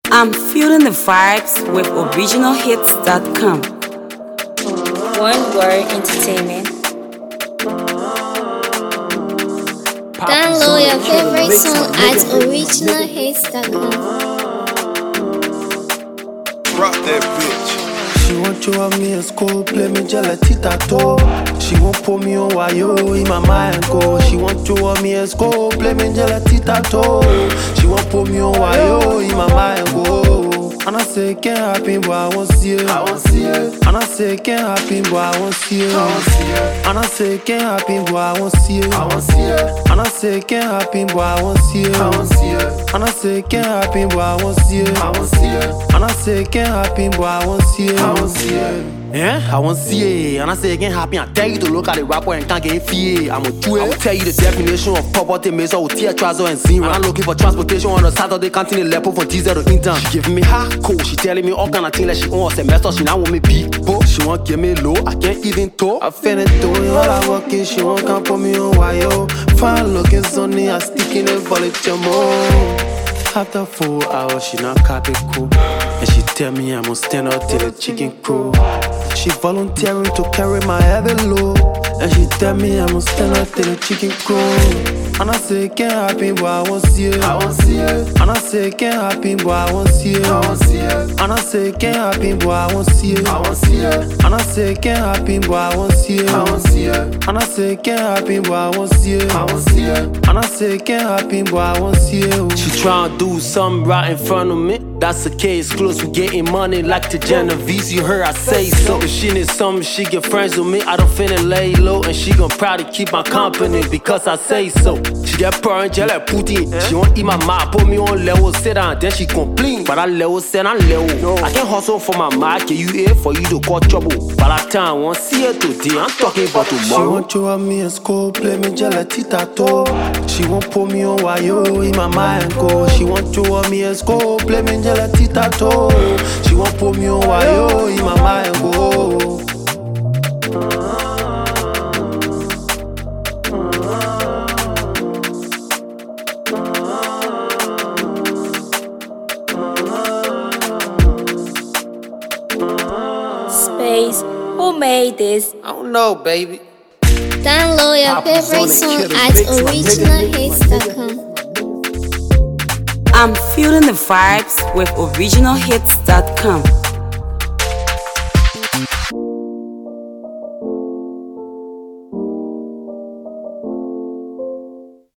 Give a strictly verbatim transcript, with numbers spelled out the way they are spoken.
I'm feeling the vibes with original hits dot com. One Word Entertainment. Download your favorite song at original hits dot com. Rock that bitch. She want you on me in school, play me gelatita toe. She won't pull me on wayo in my mind go. She want you on me in school, play me gelatita toe. She won't pull me on wayo in my mind go. And I say it can't happen, but I won't see it. I won't see it. And I say it can't happen, but I won't see it. I won't see it. And I say it can't happen, but I won't see it. I won't see it. And I say it can't happen, but I won't see it. I won't see it. And I say it can't happen, but I won't see it. I won't see it. And I say it can't happen, but I won't see it. I won't see it. Yeah, I won't see it. And I say it can't happen. I tell you to look at the rapper and can't get fear. I'm a true. I will tell you the definition of poverty, means I will tear trouser and zero. I'm looking for transportation on a Saturday, canteen in Lepo from diesel to intern. She giving me high cool. She telling me all kind of things like she on semester. She now want me people. She want give me low. I can't even talk. I feel it doing all I work in. She want come put me on wire. Fine looking sunny. I stick in the bullet jumbo. After four hours, she not copy cool. And she tell me I must stand up till the chicken cool. She volunteering to carry my heavy load. And she tell me I must stand up till the chicken cool. And I say it can't happen, but I won't see it. I won't see it. And I say it can't happen, but I won't see it. I won't see it. And I say it can't happen, but I won't see it. I won't see it. And I say it can't happen, but I won't see it. I won't see it. And I say it can't happen, but I won't see it. I won't see it. And I say it can't happen, but I won't see it. She tryna do something right in front of me. That's the case, close, we getting money like the Genovese. You heard I say so. If she needs something, she get friends with me. I don't finna lay low, and she gon' probably keep my company because I say so. She get parent, she like Putin. She won't eat my mouth, put me on level, sit down, then she complain. But I level, set on level. I can hustle for my market, you here for you to cause trouble. But I time I won't see her today, I'm talking about tomorrow. She want you on me in school, play me gelatita toe. She won't pull me on wayo in my mind go. She want you on me in school, play me gelatita toe. She won't pull me on wayo in my mind go. Space. Who made this? I don't know, baby. Download your favorite song at original hits dot com. I'm feeling the vibes with original hits dot com.